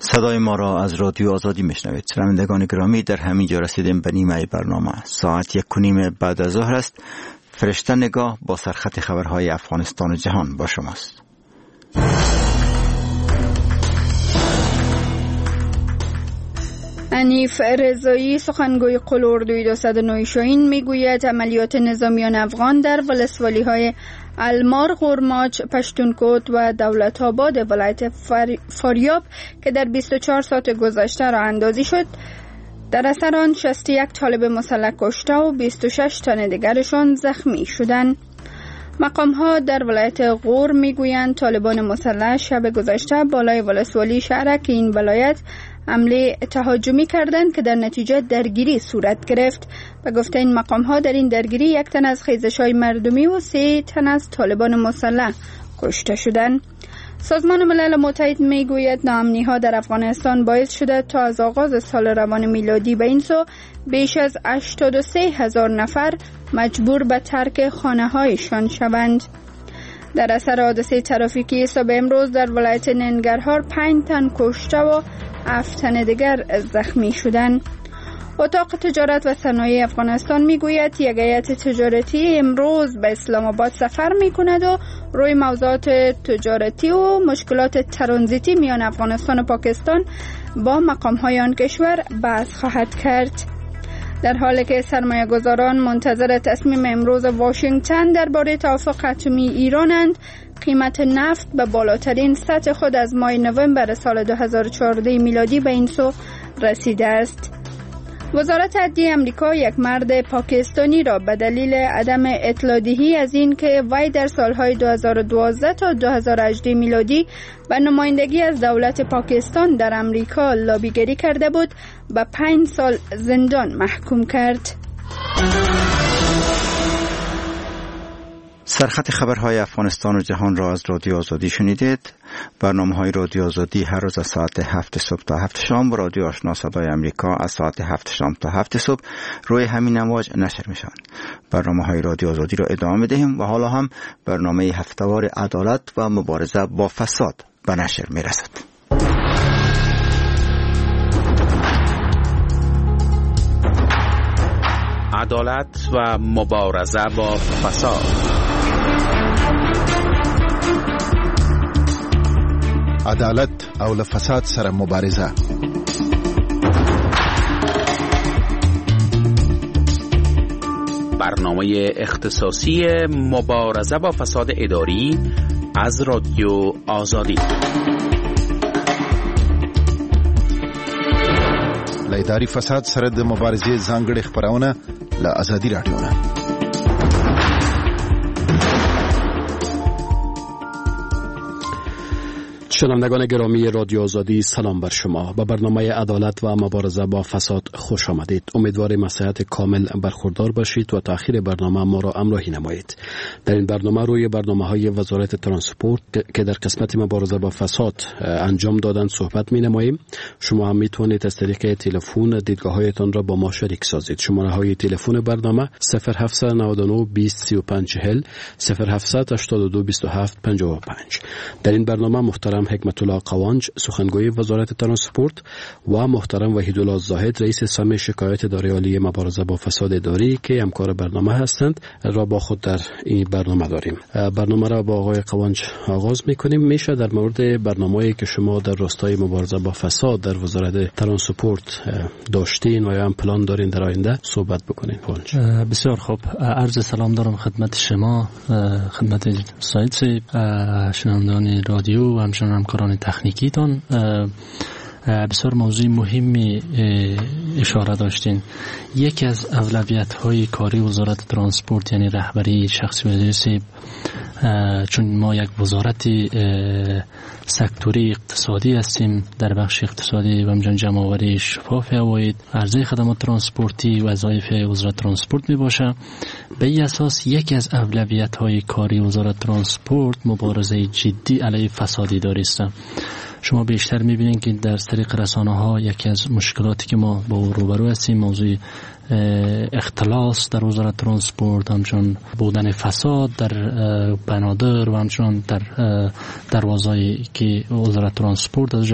صدای ما را از رادیو آزادی میشنوید. شنوندگان گرامی، در همین جا رسیدیم به نیمه برنامه. ساعت 1:30 بعد از ظهر است. فرشته نگاه با سرخط خبرهای افغانستان و جهان با شماست. انیف رضایی، سخنگوی قل اردوی 209 شاهین، میگوید عملیات نظامیان افغان در ولسوالی های المار، غرماچ، پشتونکوت و دولت آباد ولایت فاریاب که در 24 ساعت گذشته راه اندازی شد، در اثر آن 61 طالب مسلح کشته و 26 تن دیگرشان زخمی شدند. مقام ها در ولایت غور میگویند طالبان مسلح شب گذشته بالای ولسوالی شهرک این ولایت حمله تهاجمی کردند که در نتیجه درگیری صورت گرفت. به گفته این مقام ها در این درگیری 1 تن از خیزش‌های مردمی و 3 تن از طالبان مسلح کشته شدند. سازمان ملل متحد میگوید ناامنی ها در افغانستان باعث شده تا از آغاز سال روان میلادی به این سو بیش از 83,000 نفر مجبور به ترک خانه هایشان شوند. در اثر حادثه ترافیکی صبح امروز در ولایت ننگرهار 5 تن کشته و 7 تن دیگر زخمی شدند. اتاق تجارت و صنایع افغانستان میگوید یک هیئت تجارتی امروز به اسلام آباد سفر میکند و روی موضوعات تجارتی و مشکلات ترانزیتی میان افغانستان و پاکستان با مقام‌های آن کشور بحث خواهد کرد. در حالی که سرمایه‌گذاران منتظر تصمیم امروز واشنگتن درباره توافق اتمی ایرانند، قیمت نفت به بالاترین سطح خود از ماه نوامبر سال 2014 میلادی به این سو رسیده است. وزارت عدلیه امریکا یک مرد پاکستانی را به دلیل عدم اطلاع دهی از این که وی در سالهای 2012 تا 2018 میلادی به نمایندگی از دولت پاکستان در امریکا لابیگری کرده بود به 5 سال زندان محکوم کرد. سرخط خبرهای افغانستان و جهان را از رادیو آزادی شنیدید. برنامه‌های رادیو آزادی هر روز از ساعت 7 صبح تا 7 شام و رادیو آشنا صدای امریکا از ساعت 7 شام تا 7 صبح روی همین امواج نشر میشوند. برنامه‌های رادیو آزادی را ادامه می‌دهیم و حالا هم برنامه هفته‌وار عدالت و مبارزه با فساد به نشر می‌رسد. عدالت و مبارزه با فساد. عدالت او له فساد سره مبارزه. برنامه اختصاصی مبارزه با فساد اداری از رادیو آزادی. له اداري فساد سره د مبارزې ځانګړي خبرونه له آزادي رادیو نه. شنوندگان گرامی رادیو آزادی، سلام بر شما. به برنامه عدالت و مبارزه با فساد خوش آمدید. امیدواریم از صحت کامل برخوردار باشید و تا آخر برنامه ما را همراهی نمایید. در این برنامه روی برنامه‌های وزارت ترانسپورت که در قسمت مبارزه با فساد انجام دادن صحبت می‌نماییم. شما هم می‌توانید از طریق تلفن دیدگاه‌هایتان را با ما شریک سازید. شماره‌های تلفن برنامه 0799 20 35 40 0782 27 55. در این برنامه محترم حکمت الله قوانج، سخنگوی وزارت ترانسپورت، و محترم وحیدالله زاهد، رئیس سهم شکایت اداره عالی مبارزه با فساد اداری که همکار برنامه هستند، را با خود در این برنامه داریم. برنامه را با آقای قوانج آغاز می‌کنیم. میشه در مورد برنامه‌ای که شما در راستای مبارزه با فساد در وزارت ترانسپورت داشتین و یا هم پلان دارین در آینده صحبت بکنین؟ بسیار خوب. عرض سلام دارم خدمت شما، خدمت سعید صاحب، شنوندگان رادیو و همکاران تکنیکیتان. بسیار موضوع مهمی اشاره داشتین. یکی از اولویت‌های کاری وزارت ترانسپورت یعنی رهبری شخصی وزیر، چون ما یک وزارت سکتوری اقتصادی هستیم، در بخش اقتصادی و همچنین جمع‌آوری شفاف عواید، عرضه خدمات ترانسپورتی وظایف وزارت ترانسپورت می باشه. به این اساس یکی از اولویت‌های کاری وزارت ترانسپورت مبارزه جدی علیه فساد اداری است. شما بیشتر می‌بینید که در طریق رسانه‌ها یکی از مشکلاتی که ما با روبرو هستیم موضوع اختلاس در وزارت ترانسپورت، همچنان بودن فساد در بنادر و همچنان در دروازه‌ای که وزارت ترانسپورت از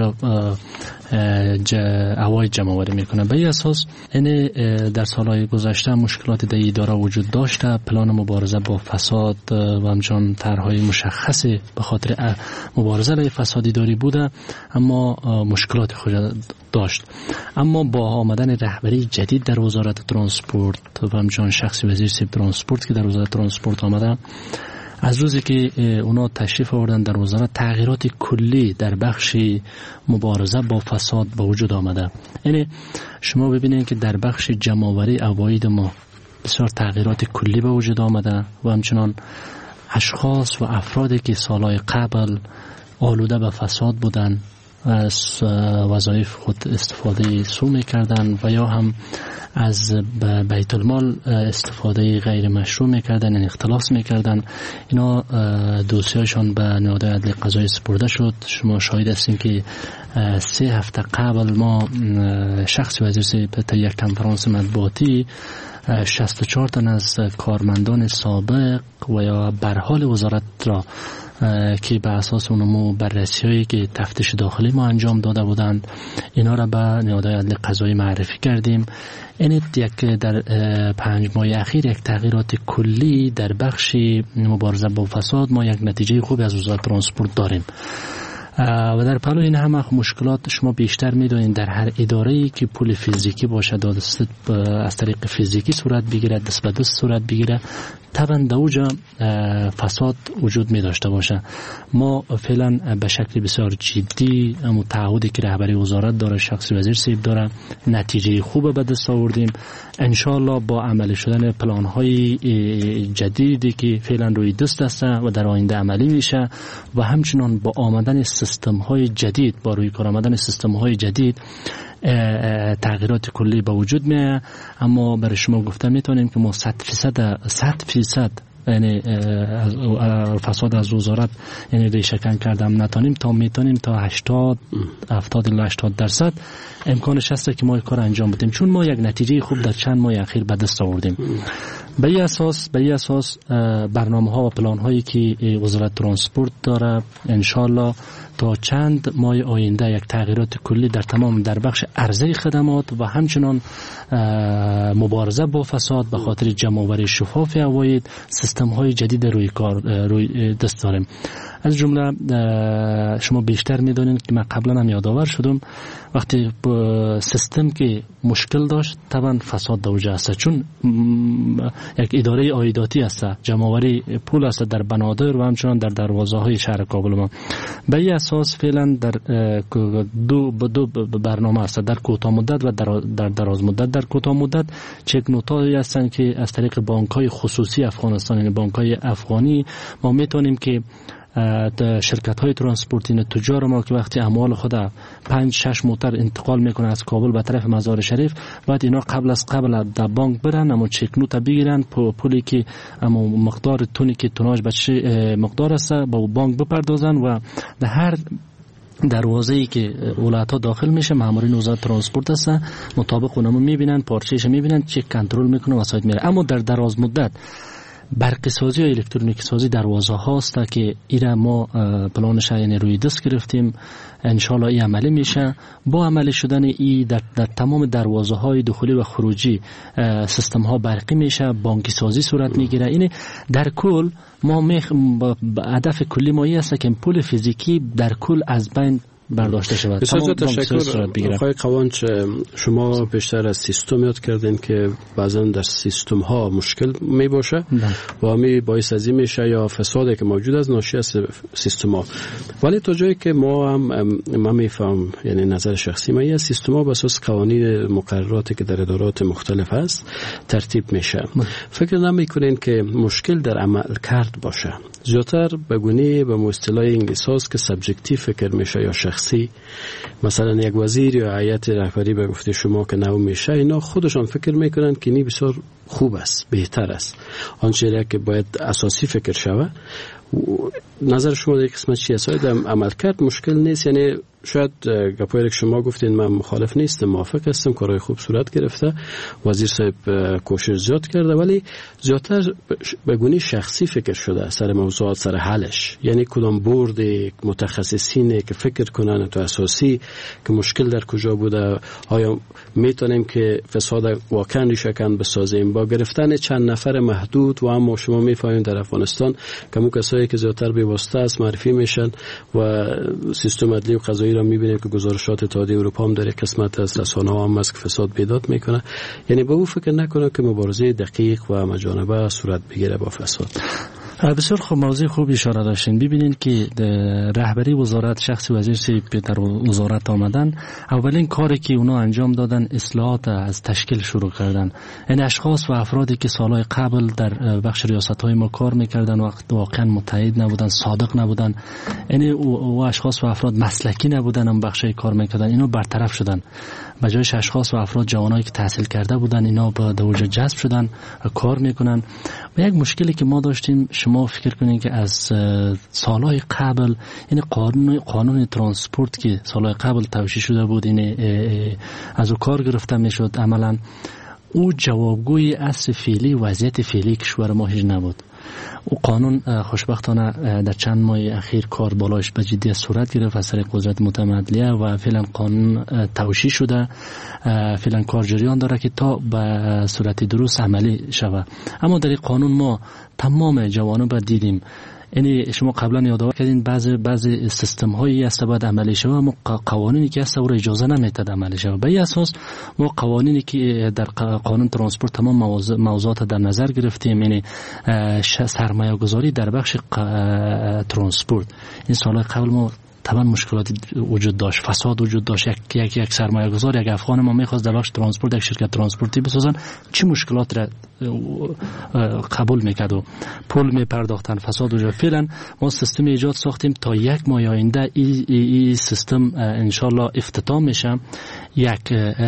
هوای جمع‌آوری میکنه. به این اساس این در سالهای گذشته مشکلات در اداره وجود داشته. پلان مبارزه با فساد و همچنان طرح‌های مشخصی به خاطر مبارزه علیه فساد اداری بوده، اما مشکلات خود داشت. اما با آمدن رهبری جدید در وزارت ترانسپورت و همچنان شخص وزیر سیب ترانسپورت که در وزارت ترانسپورت آمده، از روزی که اونا تشریف آوردن در وزارت تغییرات کلی در بخش مبارزه با فساد به وجود آمده. یعنی شما ببینید که در بخش جمع‌آوری عواید ما بسیار تغییرات کلی به وجود آمده و همچنان اشخاص و افرادی که سالهای قبل آلوده به فساد بودن از وظایف خود استفاده سو میکردن و یا هم از بیت المال استفاده غیر مشروع میکردن، یعنی اختلاس میکردن، اینا دوسیه‌شان به نهادهای عدلی قضایی سپرده شد. شما شاهد هستین که 3 هفته قبل ما شخص وزیر تا یک کنفرانس مطبوعاتی 64 تن از کارمندان سابق و یا برحال وزارت را که به اساس اونمو بررسی‌هایی که تفتیش داخلی ما انجام داده بودند، اینا را به نهادهای عدلی قضایی معرفی کردیم. این یک در 5 ماه اخیر یک تغییرات کلی در بخش مبارزه با فساد ما یک نتیجه خوبی از وزارت ترانسپورت داریم. و در پلو این همه مشکلات شما بیشتر میدونید در هر اداره‌ای که پول فیزیکی باشه، دادرسی از طریق فیزیکی صورت بگیره، دست به دست صورت بگیره، طبعا در اوجا فساد وجود می داشته باشه. ما فعلا به شکل بسیار جدی تعهدی که رهبری وزارت داره، شخص وزیر سیب داره، نتیجه خوب به دست آوردیم. انشالله با عملی شدن پلان‌های جدیدی که فعلا روی دست است و در آینده عملی میشه و همچنان با آمدن سیستم‌های جدید، با روی کار آمدن سیستم‌های جدید تغییرات کلی به وجود میاد. اما برای شما گفتم میتونیم که ما 100% یعنی فساد از وزارت یعنی ریشه کن کردم نتونیم، تا میتونیم تا 70 الی 80% امکانش هست که ما کار انجام بدیم، چون ما یک نتیجه خوب در چند ماه اخیر به دست آوردیم. به این اساس برنامه‌ها و پلان‌هایی که وزارت ترانسپورت داره انشالله تا چند ماه آینده یک تغییرات کلی در بخش عرضه خدمات و همچنان مبارزه با فساد به خاطر جمع‌آوری شفاف عواید، سیستم‌های جدید روی دست داریم. از جمله شما بیشتر میدونید که من قبلا هم یادآور شدم، وقتی سیستم که مشکل داشت طبعا فساد دوجه است، چون یک اداره عایداتی است، جمع‌آوری پول است در بنادر و همچنان در دروازه‌های شهر کابل ما. به این اساس فعلا در دو برنامه است، در کوتاه مدت و در دراز مدت. در کوتاه مدت چک نوت‌هایی هستند که از طریق بانک‌های خصوصی افغانستان، یعنی بانک‌های افغانی، ما میتونیم که شرکت‌های ترانسپورتی تجار ما که وقتی اموال خود 5-6 موتر انتقال میکنه از کابل به طرف مزار شریف، بعد اینا قبل در بانک برن اما چک نوت بگیرن، پولی که اما مقدار تونی که توناژ به چه مقدار است با بانک بپردازن و در هر دروازه‌ای که ولایت‌ها داخل میشه مامورین وزارت ترانسپورت هستن، مطابق اونم میبینن، پارچه‌اش میبینن، چک کنترل میکنه و وسایل میره. اما در دراز مدت برقی سازی و الکترونیکی سازی دروازه هاست که ایره ما پلانش یعنی روی دست گرفتیم، انشالله این عملی میشه. با عملی شدن ای در تمام دروازه های دخولی و خروجی سیستم ها برقی میشه، بانکی سازی صورت میگیره. این در کل ما هدف کلی ما این است که پول فیزیکی در کل از بین برداشته شود. بسیار تشکر آقای قوانچ. شما بیشتر از سیستم یاد کردین که بعضا در سیستم ها مشکل می باشه و می باعث از این میشه یا فسادی که موجود است ناشی از سیستم ها، ولی تا جایی که ما میفهم، یعنی نظر شخصی ما، این سیستم ها به اساس قوانین مقرراتی که در ادارات مختلف است ترتیب میشه. فکر نمیکنین که مشکل در عمل کرد باشه؟ زیاتر به گونه به اصطلاح انگلیسی است که سابجکتیو فکر میشه یا شخصی. مثلا یک وزیر یا هیئت رهبری به گفته شما که نو میشه، اینا خودشان فکر میکنن که این بسیار خوب است، بهتر است، آنچه که باید اساسی فکر شود نظر شما در قسمت چیه؟ ساید عمل کرد مشکل نیست، یعنی شاید گپایی که شما گفتین من مخالف نیستم، موافق هستم، کارهای خوب صورت گرفته، وزیر صاحب کوشش زیاد کرده، ولی زیادتر به گونه شخصی فکر شده سر موضوعات، سر حلش. یعنی کدام بورد متخصصینه که فکر کنن تو اساسی که مشکل در کجا بوده، آیا میتونیم که فساد واقعا ریشه‌کن بسازیم با گرفتن چند نفر محدود. و اما شما میفهمید در افغانستان که کسایی که زیادتر به واسطه است معرفی میشن و سیستم عدلی و قضایی را میبینیم که گزارشات اتحادیه اروپا هم در قسمت از رسانه‌ها هم از فساد بیداد میکنه. یعنی به او فکر نکنه که مبارزه دقیق و مجانبه صورت بگیره با فساد. بسیار خوب، موضوع خوب اشاره داشتین. ببینید که رهبری وزارت، شخص وزیر در وزارت آمدن، اولین کاری که اونا انجام دادن اصلاحات از تشکیل شروع کردن. این اشخاص و افرادی که سالهای قبل در بخش ریاست‌های ما کار میکردن و واقعا متحد نبودن، صادق نبودن، یعنی او اشخاص و افراد مسلکی نبودن، هم بخشی کار میکردن، اینا برطرف شدن. به جایش اشخاص و افراد جوانایی که تحصیل کرده بودن اینا به دوجه جذب شدن و کار میکنن. و یک مشکلی که ما داشتیم، شما فکر کنید که از سالهای قبل، یعنی قانون ترانسپورت که سالهای قبل توشیح شده بود، این از او کار گرفته میشد، عملا او جوابگوی اصل فعلی وضعیت فعلی کشور ما هیچ نبود. او قانون خوشبختانه در چند ماه اخیر کار بالایش به جدی صورت گرفت از طریق قدرت متمدلیه و فعلا قانون توشیح شده، فعلا کار جریان داره که تا به صورت درست عملی شود. اما در این قانون ما تمام جوانب را دیدیم. یعنی شما قبلا یادآور کردین بعضی سیستم هایی است باید عملی شود، اما قوانینی که است او را اجازه نمیده عملی شود. به این اساس ما قوانینی که در قانون ترانسپورت تمام موضوعات در نظر گرفتیم، یعنی سرمایه گذاری در بخش ترانسپورت. این سالهای قبل ما طبعا مشکلاتی وجود داشت، فساد وجود داشت. یک سرمایه گذار، یک افغان ما میخواست در بخش ترانسپورت یک شرکت ترانسپورتی بسازن، چه مشکلات را قبول میکرد و پول میپرداختن، فساد وجود. فعلا ما سیستم ایجاد ساختیم تا یک ماه آینده این سیستم انشالله افتتاح میشه. یک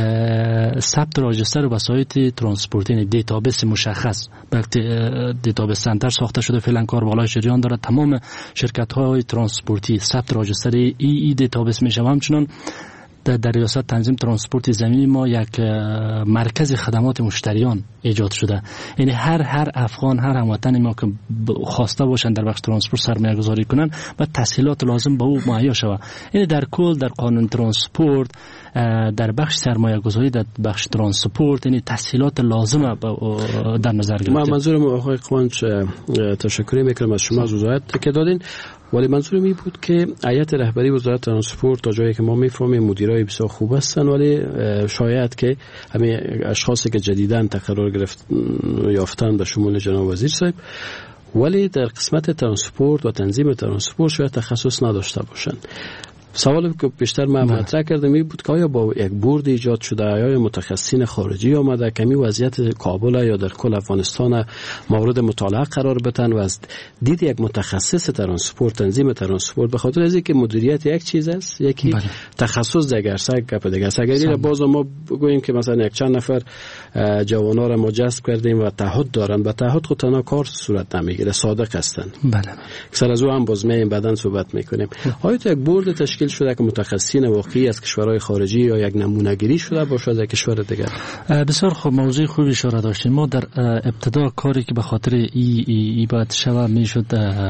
ثبت راجستر وسایط ترانسپورتی، یعنی دیتابیس مشخص، دیتابیس سنتر ساخته شده، فعلا کار بالای جریان داره. تمام شرکت های ترانسپورتی ثبت راجستر ای دیتابیس میشه. همچنان در ریاست تنظیم ترانسپورت زمینی ما یک مرکز خدمات مشتریان ایجاد شده. یعنی هر افغان، هر هموطن ما که خواسته باشن در بخش ترانسپورت سرمایه گذاری کنن و تسهیلات لازم به او مهیا شود. یعنی در کل در قانون ترانسپورت، در بخش سرمایه گذاری در بخش ترانسپورت، یعنی تسهیلات لازم در نظر گرفته. منظورم آقای قوانچ، تشکر میکنم از شما از وضاحت که دادین، ولی منظورم این بود که هیئت رهبری وزارت ترانسپورت تا جایی که ما میفهمیم مدیرای بسیار خوب هستن، ولی شاید که همین اشخاصی که جدیداً تقرر یافتن به شمول جناب وزیر صاحب، ولی در قسمت ترانسپورت و تنظیم ترانسپورت شاید تخصص نداشته باشن. سوالی که بیشتر من مطرح کردم این بود که آیا با یک بورد ایجاد شده، آیا متخصصین خارجی آمده کمی وضعیت کابل یا در کل افغانستان مورد مطالعه قرار بدن و از دید یک متخصص ترانسپورت، تنظیم ترانسپورت، به خاطر از اینکه مدیریت یک چیز است، یکی تخصص دیگر است، گپ دیگر است. اگر باز ما بگوییم که مثلا یک چند نفر جوانا را ما جذب کردیم و تعهد دارن، با تعهد خود تنها کار صورت نمیگیره، صادق هستند. بله. اکثر از او هم باز میایم بعداً صحبت میکنیم. آیا یک بورد تشکیل شده که متخصصین واقعی از کشورهای خارجی یا یک نمونه گیری شده باشه از کشور دیگر؟ بسیار خوب، موضوع خوبی اشاره داشتیم. ما در ابتدا کاری که به خاطر ای باید شود میشد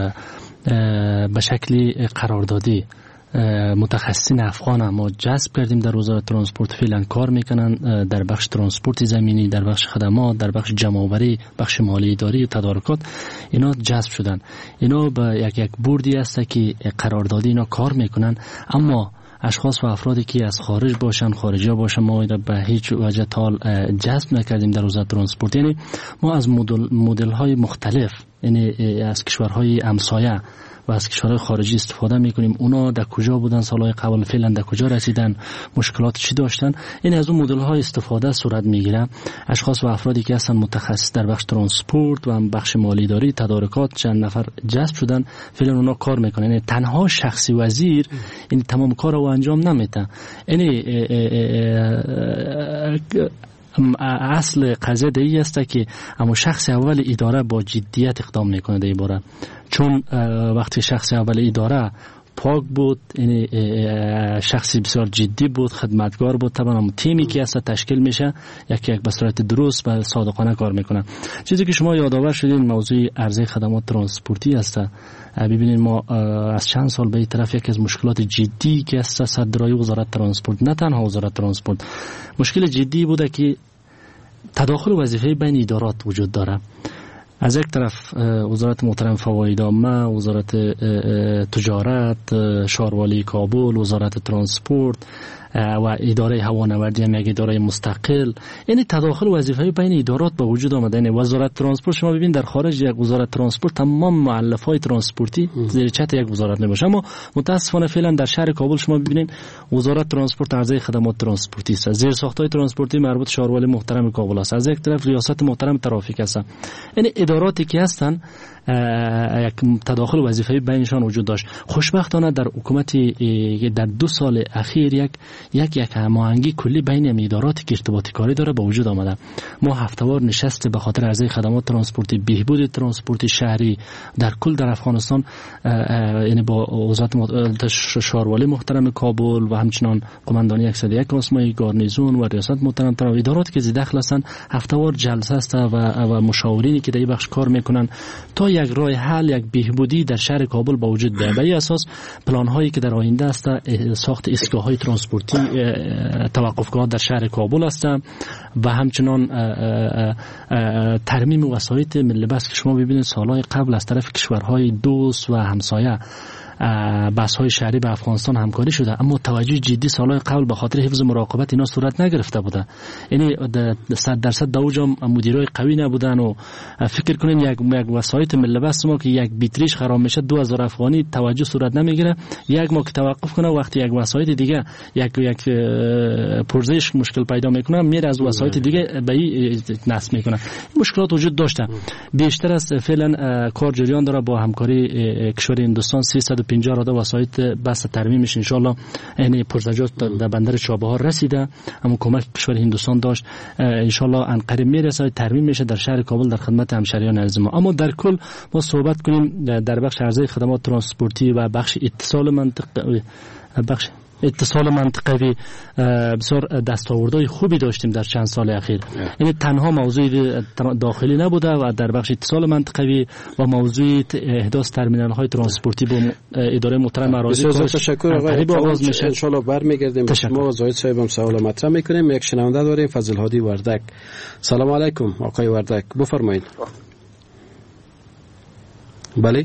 به شکلی قراردادی متخصصین افغان ما جذب کردیم در وزارت ترانسپورت. فعلا کار میکنن در بخش ترانسپورت زمینی، در بخش خدمات، در بخش جمع‌آوری، بخش مالی اداری و تدارکات. اینا جذب شدن. اینا به یک بوردی است که قراردادی اینا کار میکنن، اما اشخاص و افرادی که از خارج باشن، خارجی باشن، ما به هیچ وجه تال جذب نکردیم در وزارت ترانسپورت. یعنی ما از مدل های مختلف، یعنی از کشورهای همسایه و از کشورهای خارجی استفاده میکنیم. اونا در کجا بودن سالهای قبل، فعلا در کجا رسیدن، مشکلات چی داشتن، این از اون مدل های استفاده صورت میگیره. اشخاص و افرادی که هستن متخصص در بخش ترانسپورت و بخش مالی داری، تدارکات، چند نفر جذب شدن، فعلا اونا کار میکنن. یعنی تنها شخصی وزیر این تمام کار رو انجام نمیده. یعنی اصل قضیه دیگه است که اما شخص اول اداره با جدیت اقدام میکنه در باره، چون وقتی شخص اول اداره پاک بود، یعنی شخصی بسیار جدی بود، خدمتگار بود، طبعا تیمی که هست تشکیل میشه یک به صورت درست و صادقانه کار میکنه. چیزی که شما یادآور شدین موضوع عرضه خدمات ترانسپورتی است. ببینید ما از چند سال به این طرف یکی از مشکلات جدی که است صدرای وزارت ترانسپورت، نه تنها وزارت ترانسپورت، مشکل جدی بوده که تداخل وظیفه بین ادارات وجود داره. از یک طرف وزارت محترم فواید عامه، وزارت تجارت، شهروالی کابل، وزارت ترانسپورت و اداره هوانوردی هم یک اداره مستقل، یعنی تداخل وظیفه‌های بین ادارات به وجود آمده. یعنی وزارت ترانسپورت شما ببین در خارج یک وزارت ترانسپورت تمام مؤلفه‌های ترانسپورتی زیر چتر یک وزارت میباشه، اما متاسفانه فعلا در شهر کابل شما ببینید وزارت ترانسپورت عرضه خدمات ترانسپورتی است، زیر ساخت‌های ترانسپورتی مربوط شهروالی محترم کابل است، از یک طرف ریاست محترم ترافیک است. یعنی اداراتی که هستند یک تداخل وظیفه‌ای بینشان وجود داشت. خوشبختانه در حکومت در 2 سال اخیر یک هماهنگی کلی بین اداراتی که ارتباطی کاری داره به وجود آمده. ما هفته‌وار نشست به خاطر عرضه خدمات ترانسپورتی، بهبود ترانسپورتی شهری در کل در افغانستان، یعنی با وزارت شهروالی محترم کابل و همچنان قماندانی 101 آسمایی گارنیزون و ریاست محترم اداراتی که داخل هستند هفته‌وار جلسه است و مشاورینی که در این بخش کار میکنن تا یک راه حل، یک بهبودی در شهر کابل با وجود بیاید. به این اساس پلان هایی که در آینده است ساخت ایستگاه های ترانسپورتی توقفگاه در شهر کابل است و همچنان ترمیم وسایط ملی بس که شما ببینید سالهای قبل از طرف کشورهای دوست و همسایه بس‌های شهری به افغانستان همکاری شده، اما توجه جدی سالهای قبل به خاطر حفظ مراقبت اینا صورت نگرفته بوده. یعنی 100% در اوج مدیرای قوی نبودن و فکر کنین یک وسایط ملی بس ما که یک بیتریش خراب میشه 2000 افغانی توجه صورت نمیگیره، یک ما که توقف کنه وقتی یک وسایط دیگه یک پرزش مشکل پیدا میکنه میره از وسایط دیگه به این نصب میکنه. مشکلات وجود داشته. بیشتر از فعلا کار جریان داره با همکاری کشور هندوستان 350 راده وسایط بس ترمیمش ان شاء الله یعنی پرزجات در بندر چابهار رسیده، اما کمک کشور هندوستان داشت، ان شاء الله ان قریب میرسه ترمیم میشه در شهر کابل در خدمت همشهریان عزیز ما. اما در کل ما صحبت کنیم در بخش عرضه خدمات ترانسپورتی و بخش اتصال منطقوی بسیار دستاوردهای خوبی داشتیم در چند سال اخیر. یعنی تنها موضوع داخلی نبوده و در بخش اتصال منطقوی و موضوع احداث ترمینال های ترانسپورتی با اداره محترم اراضی بسیار تشکر آقای آغاز. ان شاء الله برمیگردیم ما زاهد صاحب هم سوال مطرح میکنیم. یک شنونده داریم فضل هادی وردک. سلام علیکم آقای وردک، بفرمایید. بله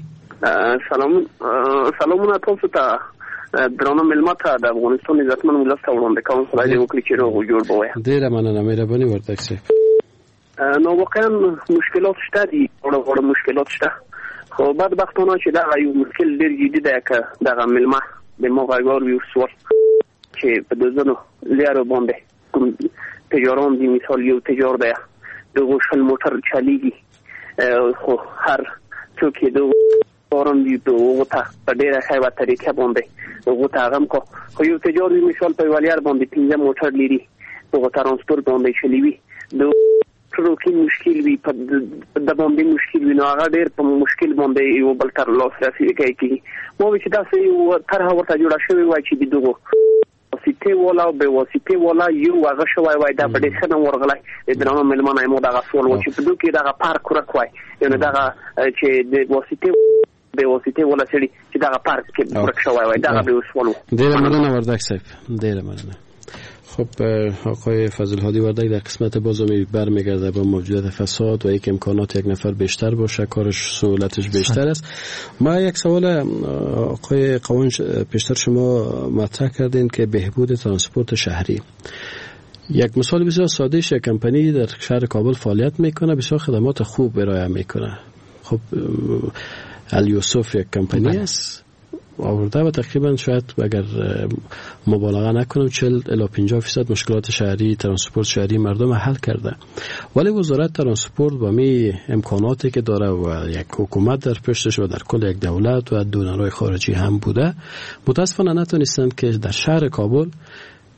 سلامونه تاسو ته درانه ملمت د افغانستان عزتمن ولس ته وړاندې کوم. خدای دې وکړي چې روغ جوړ به وي. ډیره مننه مهرباني وردک صاحب. نو واقعا مشکلات شته دي، وړ مشکلات شته، خو بدبختانه چې دا یو مشکل ډیر جدي دی که دغه ملمه د ما غوار وي سوال چې په دزنو لارو باندې کوم تجاران دي، مثال یو تجار دی دغه شل موټر چلیږي، خو هر څوک یې دغه فارم دی دغه ته په ډیره ښه طریقه باندې دغه ته غم کو، خو یو تجار وي مثال په ولیار باندې 15 موټر لري دغه ترانسپورت باندې چلیوي د ټروکی مشکل وي په د باندې مشکل وي، نو هغه ډیر په مشکل باندې یو بل تر لاسرسي کوي. مو چې تاسو یو طرح ورته جوړه شوی وای چې دغه واسطه ولا به واسطه ولا یو هغه شوی وای دا په دې څنګه ورغلای د درنو ملمنه مو دغه سوال و چې په دوی کې دغه پارک ورکوي، یعنی دغه چې د واسطه به واسطه ولا سړي چې دغه پارک کې ورک شوی وای دغه به سوال و. ډیر مننه وردک صاحب، ډیر مننه. خب آقای فضل هادی وردک در قسمت بازم برمیگرده با موجودیت فساد و یک امکانات یک نفر بیشتر باشه کارش سهولتش بیشتر است. ما یک سوال آقای قوانچ پیشتر شما مطرح کردین که بهبود ترانسپورت شهری. یک مثال بسیار ساده شه، کمپانی در شهر کابل فعالیت میکنه، بسیار خدمات خوب ارائه میکنه. خب الیوسف یک کمپانی است آورده و تقریبا شاید اگر مبالغه نکنم 40 الی 50% مشکلات شهری ترانسپورت شهری مردم حل کرده، ولی وزارت ترانسپورت با می امکاناتی که داره و یک حکومت در پشتش و در کل یک دولت و دونرهای خارجی هم بوده، متاسفانه نتونستند که در شهر کابل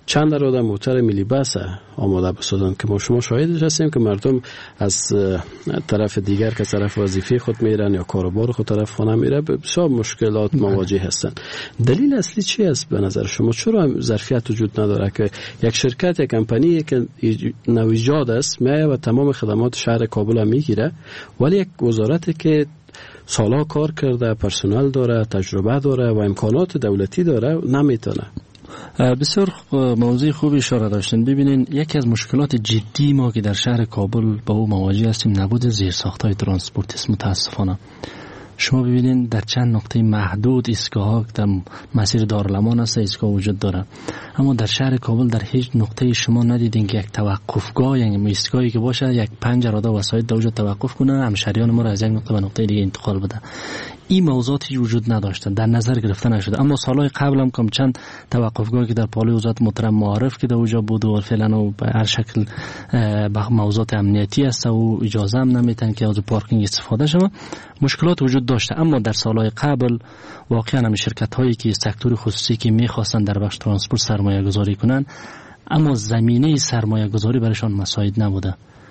چند اراده موتر ملی بس آماده بسازن که ما شما شاهدش هستیم که مردم از طرف دیگر که طرف وظیفه خود میرن یا کاروبار خود طرف خانه میره بسیار مشکلات مواجه هستن. دلیل اصلی چی است به نظر شما؟ چرا ظرفیت وجود نداره که یک شرکت، یک کمپانی که نویجاد است میایه و تمام خدمات شهر کابل میگیره، ولی یک وزارتی که سالها کار کرده، پرسنل داره، تجربه داره و امکانات دولتی داره نمیتونه؟ بسیار موضوع خوبی اشاره داشتن. ببینین یکی از مشکلات جدی ما که در شهر کابل با او مواجه هستیم نبود زیرساخت‌های ترانسپورت است. متاسفانه شما ببینین در چند نقطه محدود ایستگاه‌ها در مسیر دارالمان است ایستگاه وجود داره، اما در شهر کابل در هیچ نقطه شما ندیدین که یک توقفگاه، یعنی ایستگاهی که باشه یک 5 اراده وسایط در اونجا توقف کنه همشهریان ما را از یک نقطه به نقطه دیگه انتقال بده. این موضوعاتی وجود نداشتن، در نظر گرفته نشده. اما سالهای قبل هم کم چند توقفگاهی که در پالای وزارت محترم معارف که در اونجا بود و فعلا و به هر شکل موضوعات امنیتی است و اجازه هم نمیتن که از پارکینگ استفاده شه، مشکلات وجود داشته. اما در سالهای قبل واقعا هم شرکت هایی که سکتور خصوصی که میخواستن در بخش ترانسپورت سرمایه گذاری کنن، اما زمینه سرمایه گذاری برایشان مساعد نبوده.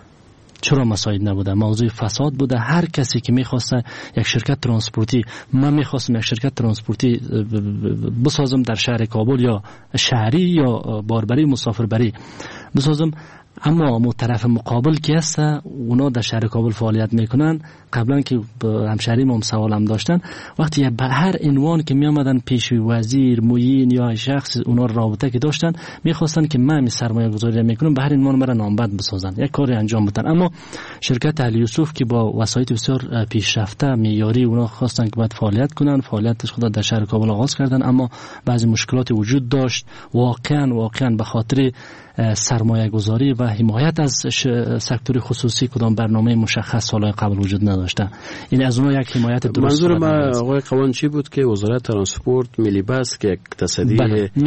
چرا مساعد نبوده؟ موضوع فساد بوده. هر کسی که میخواسته یک شرکت ترانسپورتی، من میخواستم یک شرکت ترانسپورتی بسازم در شهر کابل یا شهری یا باربری مسافربری بسازم، اما طرف مقابل که هست اونا در شهر کابل فعالیت میکنن. قبلا که همشهری ما سوال هم داشتن، وقتی به هر عنوان که می آمدن پیش وزیر، معین یا شخص اونا رابطه که داشتن میخواستن که من سرمایه گذاری میکنم به هر عنوان مرا نامبد بسازن، یک کاری انجام بدن. اما شرکت علی یوسف که با وسایط بسیار پیشرفته معیاری اونا خواستن که باید فعالیت کنن، فعالیتش خود در شهر کابل آغاز کردن، اما بعضی مشکلات وجود داشت. واقعا به خاطر سرمایه گذاری و حمایت از سکتور خصوصی کدام برنامه مشخص سالهای قبل وجود نداشته. این از اونها یک حمایت درست. منظور ما آقای قوان چی بود که وزارت ترانسپورت ملی بس که یک تصدی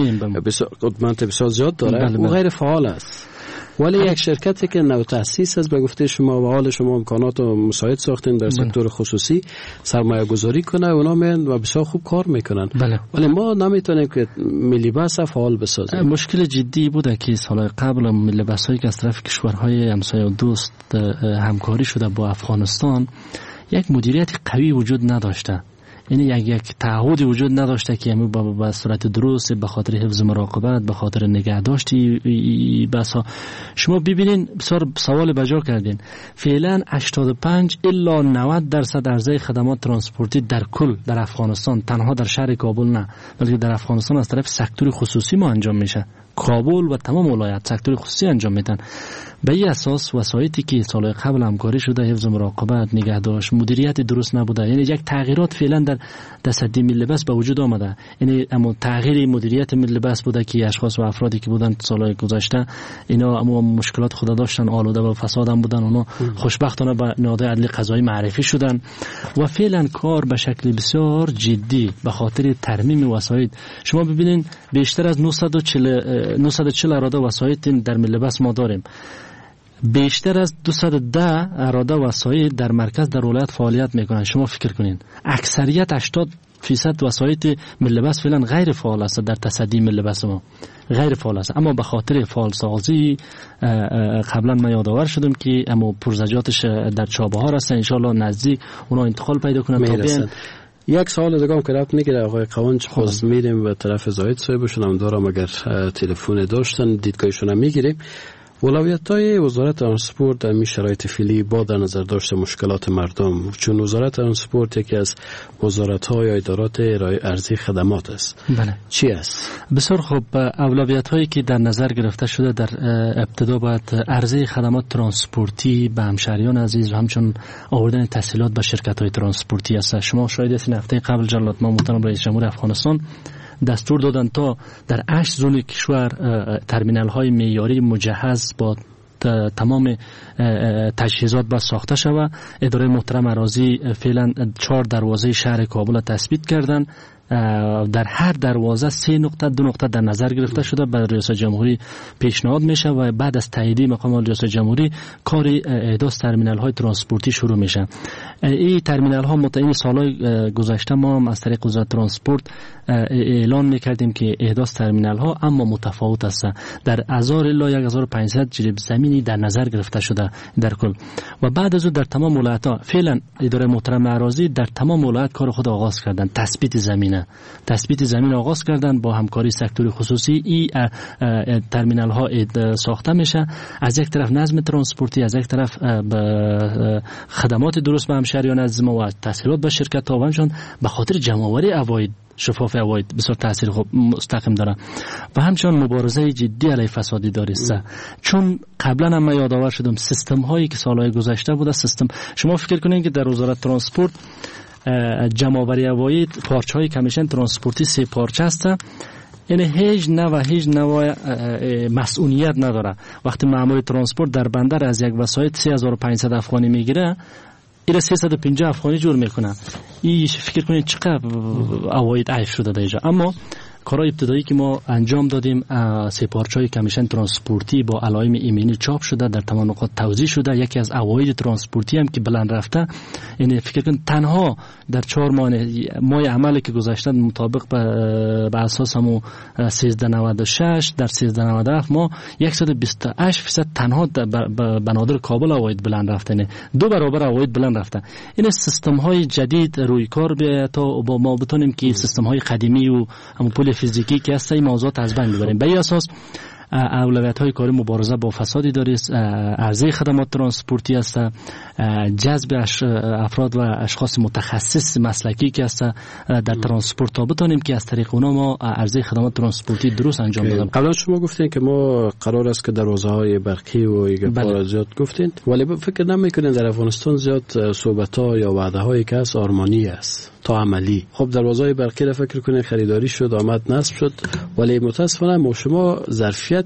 بسیار زیاد داره و غیر فعال است، ولی یک شرکتی که نو تأسیس است به گفته شما و حال شما امکانات مساعد ساختین در سکتور خصوصی سرمایه گذاری کنه، اونا میان و بسیار خوب کار میکنن. ولی ما نمیتونیم که ملی بس فعال بسازیم. مشکل جدی بوده که سالهای قبل ملی بسایی که از طرف کشورهای همسایه و دوست همکاری شده با افغانستان یک مدیریت قوی وجود نداشته. یعنی یک تعهدی وجود نداشته که به صورت درست به خاطر حفظ مراقبت، به خاطر نگهداشتی بسا. شما ببینین بسیار سوال بجا کردین، فعلا 85 الا 90% عرضه خدمات ترانسپورتی در کل در افغانستان، تنها در شهر کابل نه بلکه در افغانستان از طرف سکتور خصوصی ما انجام میشه. کابل و تمام ولایت سکتور خصوصی انجام میدن. به این اساس وسایطی که سال قبل همکاری شده، حفظ مراقبت، نگهداشت، مدیریت درست نبوده. یعنی یک تغییرات فعلا در تصدی ملی بس به وجود آمده. یعنی اما تغییر مدیریت ملی بس بوده که اشخاص و افرادی که بودن سالهای گذشته اینا اما مشکلات خود داشتن، آلوده و فساد هم بودن، اونا خوشبختانه به نهادهای عدلی قضایی معرفی شدن و فعلا کار به شکل بسیار جدی به خاطر ترمیم وسایط. شما ببینین بیشتر از 940 اراده وسایط در ملی بس ما داریم. بیشتر از 210 اراده وسایط در مرکز در ولایت فعالیت میکنن. شما فکر کنین اکثریت 80% وسایط ملی بس فعلا غیر فعال است. در تصدی ملی بس ما غیر فعال است، اما به خاطر فعال سازی قبلا ما یادآور شدم که اما پرزجاتش در چابهار هستن، ان شاء الله نزدیک اونا انتقال پیدا کنن تا یک سوال دیگه هم که رفت میگیره آقای قوانچ، باز میریم به طرف زاید صاحبشون هم دارم اگر تلفن داشتن دیدگاهشون هم میگیریم. اولویت‌های وزارت ترانسپورت در این شرایط فعلی با در نظر داشته مشکلات مردم، چون وزارت ترانسپورت یکی از وزارت‌ها یا ادارات ارزی خدمات است. بله. چی است؟ بسیار خوب. اولویت‌هایی که در نظر گرفته شده در ابتدا باید ارزی خدمات ترانسپورتی به همشهریان عزیز و همچون آوردن تسهیلات به شرکت‌های ترانسپورتی است. شما شاید هستین هفته قبل جلالت محترم رئیس جمهور افغانستان دستور دادن تا در 8 زون کشور ترمینال های معیاری مجهز با تمام تجهیزات با ساخته شود. اداره محترم اراضی فعلا 4 دروازه شهر کابل تثبیت کردن. در هر دروازه 3 نقطه 2 نقطه در نظر گرفته شده به ریاست جمهوری پیشنهاد میشه و بعد از تایید مقام ریاست جمهوری کار احداث ترمینال های ترانسپورتی شروع میشه. این ترمینال ها متعین سالهای گذشته ما هم از طریق وزارت ترانسپورت اعلان میکردیم که احداث ترمینال ها اما متفاوت است. در 1000 الی 1500 جریب زمینی در نظر گرفته شده در کل و بعد از او در تمام ولایت ها فعلا اداره محترم اراضی در تمام ولایت کار خود آغاز کردن. تثبیت زمین آغاز کردن با همکاری سکتور خصوصی. این ترمینال ها ساخته میشه. از یک طرف نظم ترانسپورتی، از یک طرف خدمات درست به همشهریان از ما و تسهیلات به شرکت ها و همچنین به خاطر جمع‌آوری عواید شفاف عواید بسیار تاثیر خوب مستقیم داره و همچنین مبارزه جدی علیه فساد اداری است. چون قبلا هم یادآور شدم سیستم هایی که سالهای گذشته بوده سیستم، شما فکر کنین که در وزارت ترانسپورت جمع‌آوری عواید پارچه‌های کمیشن ترانسپورتی 3 پارچه است. یعنی هیچ نوع مسئولیت نداره. وقتی مأمور ترانسپورت در بندر از یک وسایت 3500 افغانی میگیره، اینا 350 افغانی جور میکنه. این فکر کنید چقدر عواید عیف شده در اینجا. اما کارهای ابتدایی که ما انجام دادیم، 3 پارچه‌های کمیشن ترانسپورتی با علائم ایمنی چاپ شده، در تمام نقاط توزیع شده. یکی از عواید ترانسپورتی هم که بلند رفته، یعنی فکر کن تنها در 4 ماه عملی که گذشته مطابق به اساس همو 1396 در 1397 ما 128% تنها بنادر کابل عواید بلند رفته، نه 2 برابر عواید بلند رفته. این سیستم های جدید روی کار بیاید تا با ما بتونیم که سیستم های قدیمی و همون پول فیزیکی که هست این موضوعات از بین ببریم. به این اساس اولویت های کاری مبارزه با فساد اداری است، عرضه خدمات ترانسپورتی است، جذب افراد و اشخاص متخصص مسلکی که است در ترانسپورت تا بتونیم که از طریق اونا ما عرضه خدمات ترانسپورتی درست انجام بدیم. قبلا شما گفتین که ما قرار است که دروازه های برقی و ایگار زیاد گفتین، ولی فکر نمیکنین در افغانستان زیاد صحبت ها یا وعده هایی که است آرمانی است تا عملی. خب دروازه های برقی را فکر کنین خریداری شد، آمد نصب شد، ولی متاسفانه ما شما ظرفیت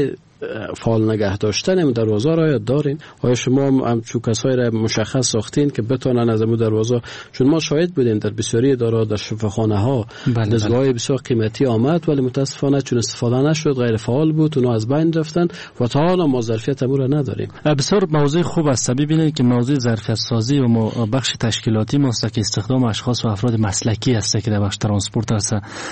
فعال نگه داشتن این دروازه را یاد دارین؟ آیا شما هم کسایی را مشخص ساختین که بتونن از این دروازه، چون ما شاهد بودیم در بسیاری ادارات در شفاخانه ها دستگاه بسیار قیمتی آمد ولی متاسفانه چون استفاده نشد، غیر فعال بود، اونها از بین رفتن و تا حالا ما ظرفیت امور را نداریم. بسیار موضوع خوب است. ببینید که موضوع ظرفیت سازی و بخش تشکیلاتی ماست که استخدام اشخاص و افراد مسلکی است که در بخش ترانسپورت است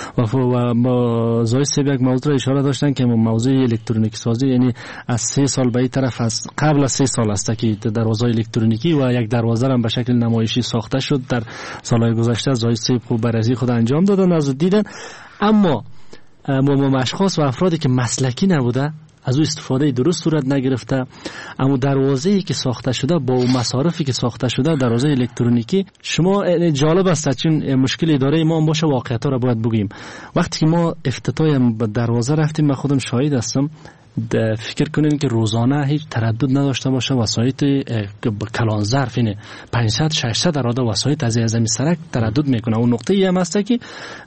و با زایس یک موضوع را اشاره داشتن که موضوع الکترونیکی سازی، یعنی از 3 سال به این طرف از قبل از 3 سال است که دروازه الکترونیکی و یک دروازه هم به شکل نمایشی ساخته شد در سالهای گذشته. زایس خوب بررسی خود انجام دادن از دیدن، اما اشخاص و افرادی که مسلکی نبوده از او استفاده درست صورت نگرفته. اما دروازه‌ای که ساخته شده با مصارفی که ساخته شده دروازه الکترونیکی، شما جالب است چون مشکل اداره ما باشه واقعیت‌ها را باید بگیم. وقتی که ما افتتاح دروازه رفتیم من خودم شاهد هستم، فکر کنین که روزانه هیچ تردد نداشته باشه وسایط کلان ظرف اینه 500 600 اراده وسایط از این سرک تردد میکنه. اون نقطه ای هم است که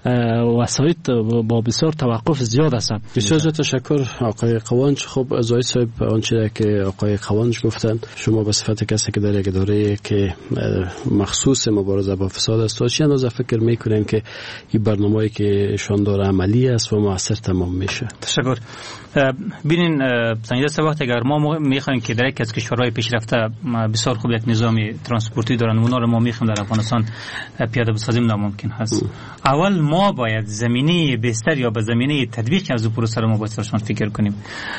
وسایط با بسیار توقف زیاد است. بسیار تشکر آقای قوانج. خب زاید صاحب آنچه که آقای قوانج گفتند، شما به صفت کسی که در یک اداره که مخصوص مبارزه با فساد است چه اندازه فکر میکنین که این برنامه‌ای که شان داره عملی است و موثر تمام میشه؟ تشکر. ببینین سنجیده سه وقت اگر ما میخوایم که در یک از کشورهای پیشرفته بسیار خوب یک نظام ترانسپورتی دارن، اونا رو ما میخوایم در افغانستان پیاده بسازیم ناممکن هست. اول ما باید زمینه بهتر یا به زمینه تطبیق از پروسه رو ما باید فکر کنیم.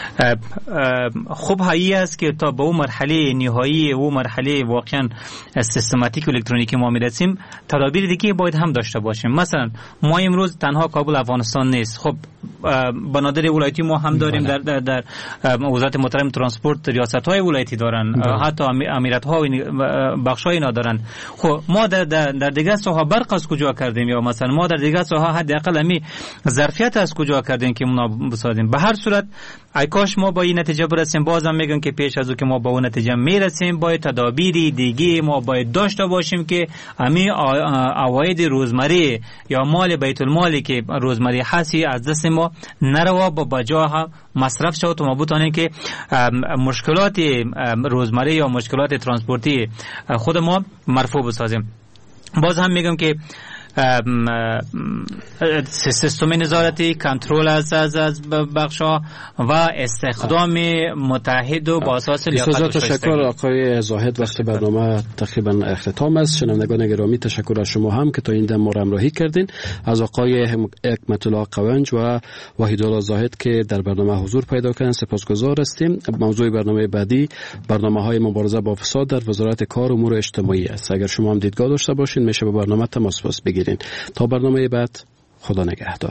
خوب هایی است که تا به اون مرحله نهایی و مرحله واقعا سیستماتیک الکترونیکی ما میرسیم، تدابیر دیگه باید هم داشته باشیم. مثلا ما امروز تنها کابل افغانستان نیست، خب بنادر ولایتی ما هم داریم در وزارت محترم ترانسپورت ریاست‌های ولایتی دارن، حتی امیرات‌ها و بخش‌های اینا دارن. خب ما در دیگه ساحه برق از کجا کردیم، یا مثلا ما در دیگه ساحه حداقل امی ظرفیت از کجا کردیم که ما بسازیم. به هر صورت ای کاش ما با این نتیجه برسیم. بازم میگم که پیش از او که ما با اون نتیجه میرسیم باید تدابیر دیگه ما باید داشته باشیم که امی عواید روزمره یا مال بیت المالی که روزمره هستی از دست ما نروا با بجاها مصرف شود و ما بتونیم که مشکلات روزمره یا مشکلات ترانسپورتی خود ما مرفوع بسازیم. باز هم میگم که سیستم نظارتی، کنترل از بخش‌ها و استخدام متحد و با اساس لیاقت. تشکر آقای زاهد. وقت برنامه تقریبا اختتام است. شنوندگان گرامی تشکر از شما هم که تا این دم ما را همراهی کردین. از آقای حکمت الله قونج و وحیدالله زاهد که در برنامه حضور پیدا کردن سپاسگزار هستیم. موضوع برنامه بعدی برنامه‌های مبارزه با فساد در وزارت کار و امور اجتماعی است. اگر شما هم دیدگاه داشته باشین میشه با برنامه تماس بگیرین. تا برنامه بعد، خدا نگهدار.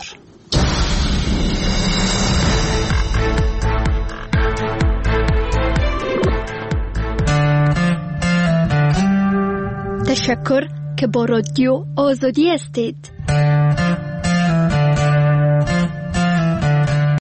تشکر که با رادیو آزادی هستید.